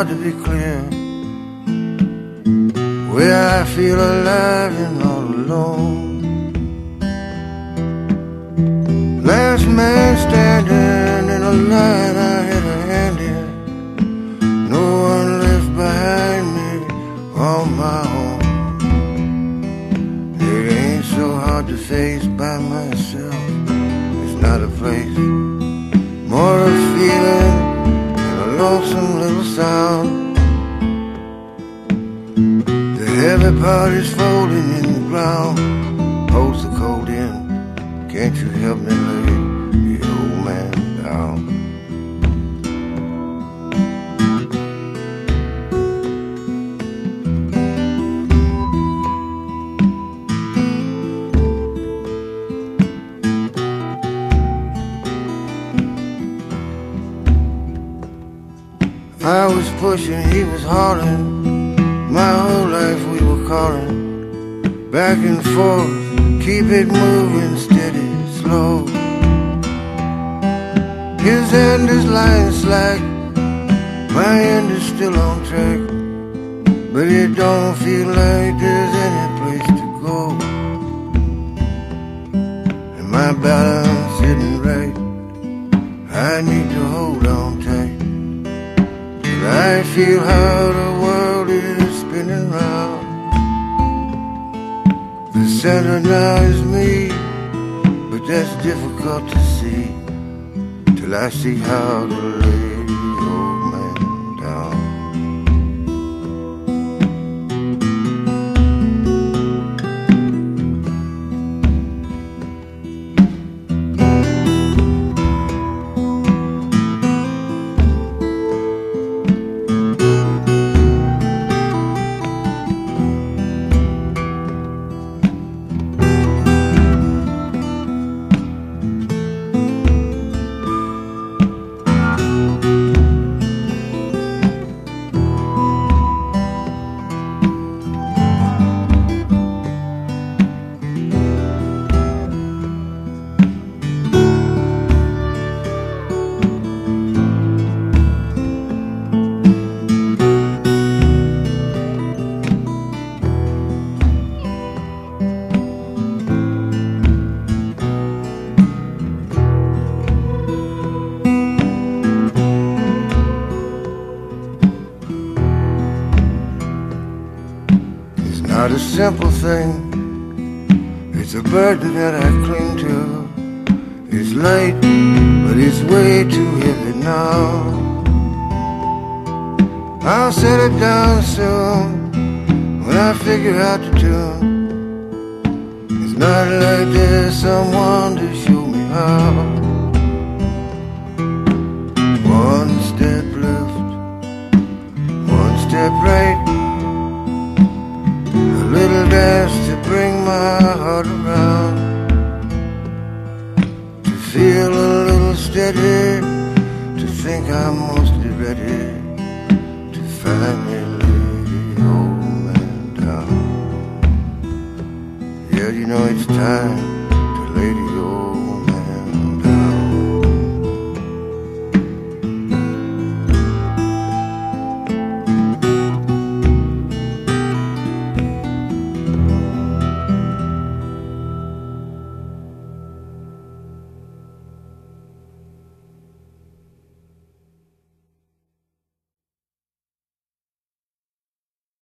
hard to be clear. Where I feel alive and all alone. Last man standing in a line, I had a hand in. No one left behind me on my own. It ain't so hard to face by myself. It's not a place, more a feeling than a lonesome little sound. The heavy part is folding in the ground, holds the cold in. Can't you help me lay the old man down? I was pushing, he was hauling. My whole life we were calling. Back and forth, keep it moving steady, slow. His end is lying slack, my end is still on track. But it don't feel like there's any place to go. And my balance isn't right, I need to hold on tight. I feel how the world is spinning round. The center now is me, but that's difficult to see till I see how to lay the old man down. Not a simple thing, it's a burden that I cling to. It's light, but it's way too heavy now. I'll set it down soon, when I figure out the tune. It's not like there's someone to show me how. One step left, one step right. A little dance to bring my heart around, to feel a little steady, to think I'm mostly ready to finally lay the old man down. Yeah, you know it's time to lay the old